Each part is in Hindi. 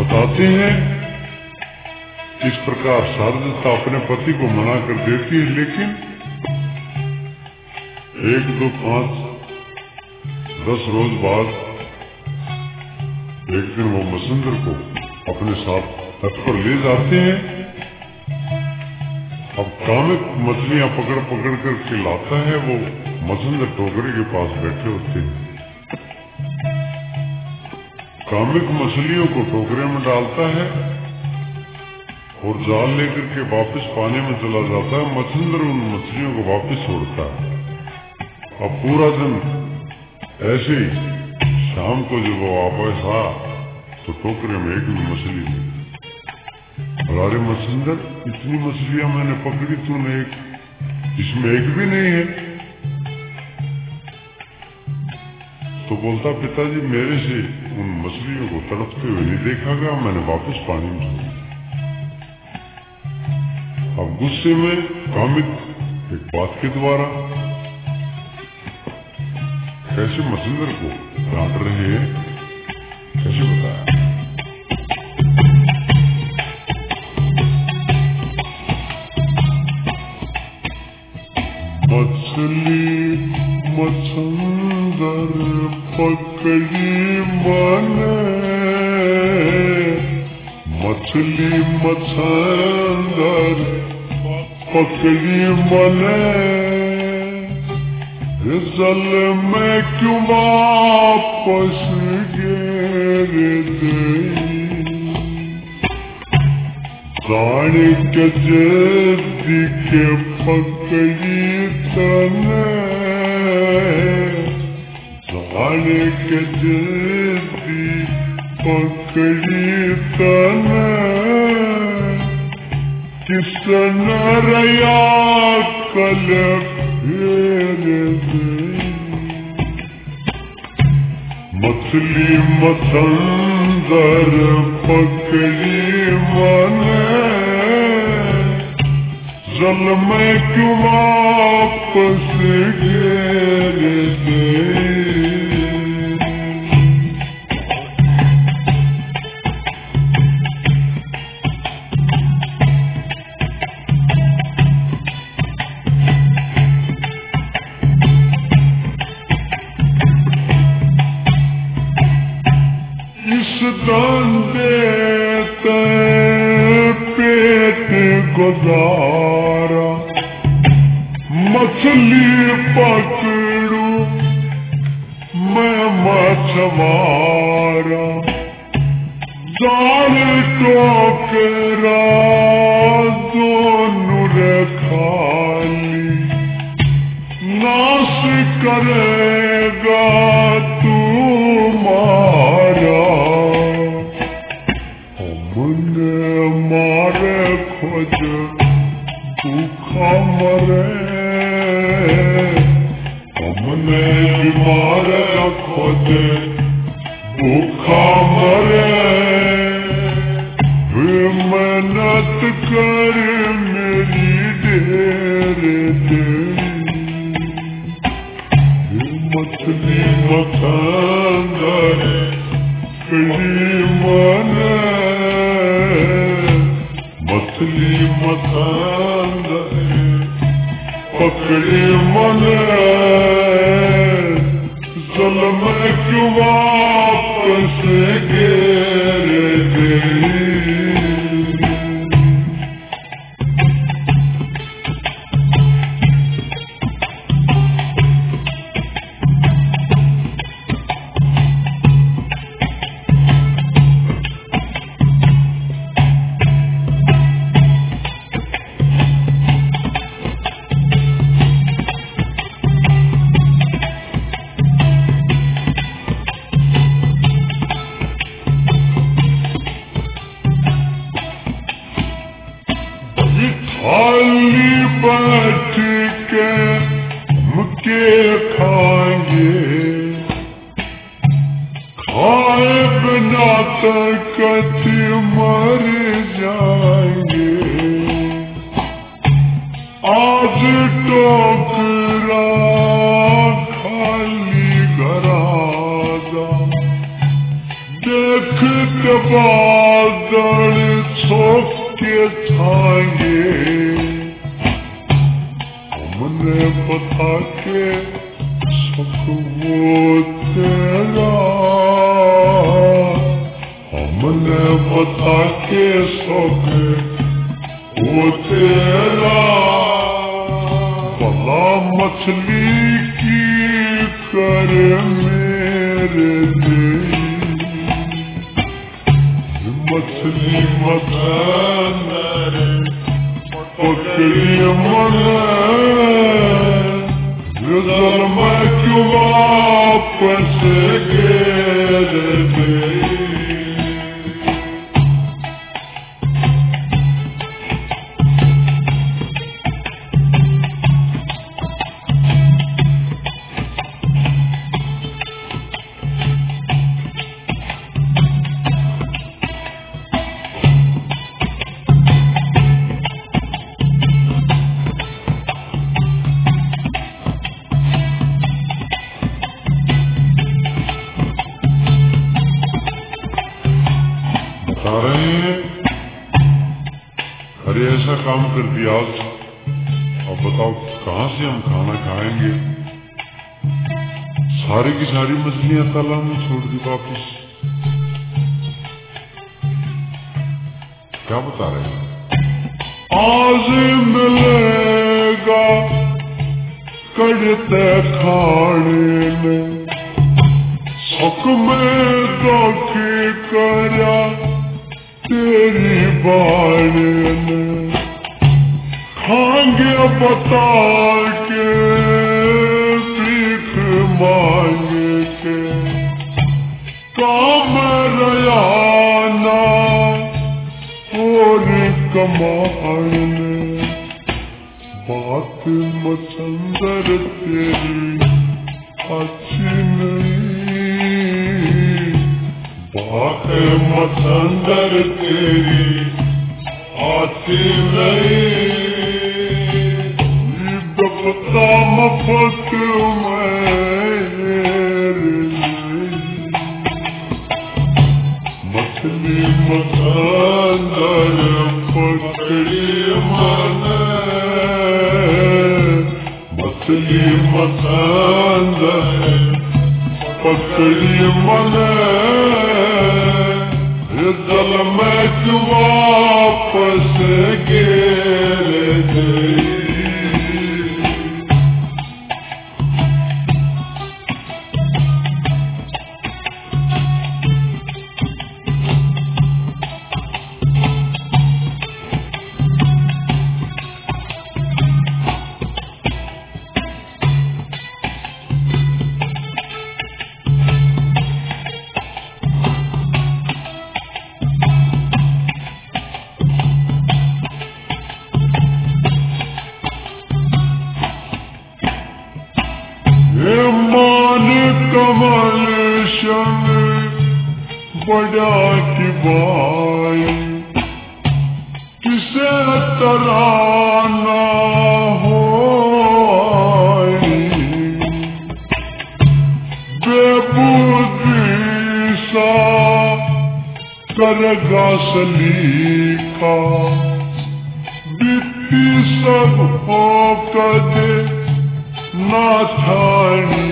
बताते हैं इस प्रकार शारदा अपने पति को मना कर देती है, लेकिन 1, 2, 5, 10 रोज बाद एक दिन वो मसंदर को अपने साथ तट पर ले जाते हैं। अब कामिक मछलियां पकड़ पकड़ कर लाता है, वो मसंदर टोकरे के पास बैठे होते हैं। कामिक मछलियों को टोकरे में डालता है और जाल लेकर के वापस पानी में चला जाता है। मछंदर उन मछलियों को वापस छोड़ता है। अब पूरा दिन ऐसे ही शाम को जब वो वापस आ तो टोकरे में एक भी मछली नहीं। अरे मछंदर, इतनी मछलियां मैंने पकड़ी, तूने इसमें एक भी नहीं है। तो बोलता, पिताजी मेरे से उन मछलियों को तड़पते हुए नहीं देखा गया, मैंने वापस पानी में छोड़ा। अब गुस्से में कामिक एक बात के द्वारा कैसे मछंदर को डांट रहे हैं, कैसे बताया। मछली मछंदर पकड़ी मैंने, मछली मछंदर पकड़ी मैंने, जल में क्यों वापस गिर गई। जाने के जल्दी के पकड़ी तने, जाने के जल्दी पकड़ी तने, किसने रया कल मछली मछंदर पकड़ी मैंने, जल में क्यों वापस गिर गई। गुजारा मछली पकड़ू मैं मछवारा, जाल टोकरा दोनों रे खाली, नाश करेगा तू मारा। हमने मारे खोज भूखा मरे, हमने मारे खोज भूखा मरे, मेहनत कर मेरी ढेर देरी। मछली मछंदर पकड़ी मैंने, मछली मछंदर पकड़ी मैंने, जल में क्यों वापस गिर गई। खाली बैठ के मुके खाएंगे, खाए बिना तक मर जाएंगे। आज टोकरा खाली घरादा, देख के बाद खाएंगे, हमने बता के सब वो तेरा, हमने बता के सब वो तेरा। भला मछली की कर मेरे दिल, मछली मकान पकड़ी मन, जल में क्यों वापस गिर गई। बता रहे हैं अरे ऐसा काम कर दिया आज, अब बताओ कहाँ से हम खाना खाएंगे। सारी की सारी मछलियां तालाब में छोड़ दी वापिस। क्या बता रहे हैं? आज मिलेगा कड़ते खाने में, शक में धोखे करा तेरी बारे में। खाएंगे बता के भीख मांग के, काम रयाना और कमाने। बात मचंदर तेरी अच्छी नहीं, बात मचंदर तेरी अच्छी नहीं। दबता मफत मछली मचंदर पकड़ी मन, मछली मचंदर पकड़ी मन। जल में क्यों वापस गिर गई। बड़ा की बाई किसे तराना हो, बेबुद्धि सा करगा सलीका। बीती सब हो कदे ना थानी,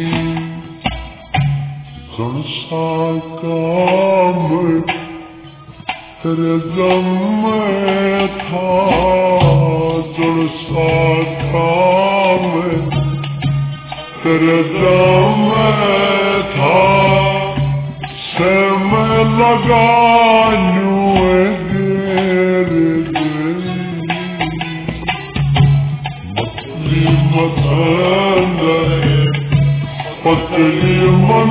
सा काम तेरे दम में था। सा काम तेरे दम में था, से मैं लगा देर मछली मचंदर पकड़ी मन,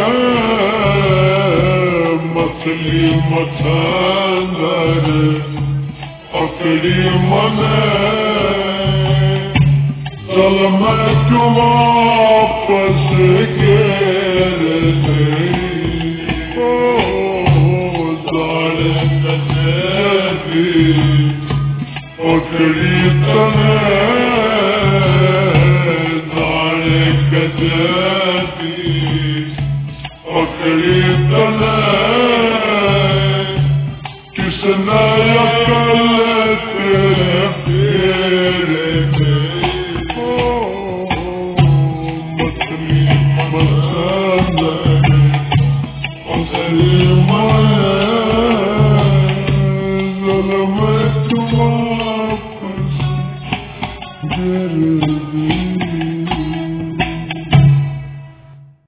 मछली मचंदर पकड़ी मन। जल में क्यों वापस गिर गई। जाने कचेरी पकड़ी तने, जाने कचेरी पकड़ी तने। किसने अकल मैं तुम वापस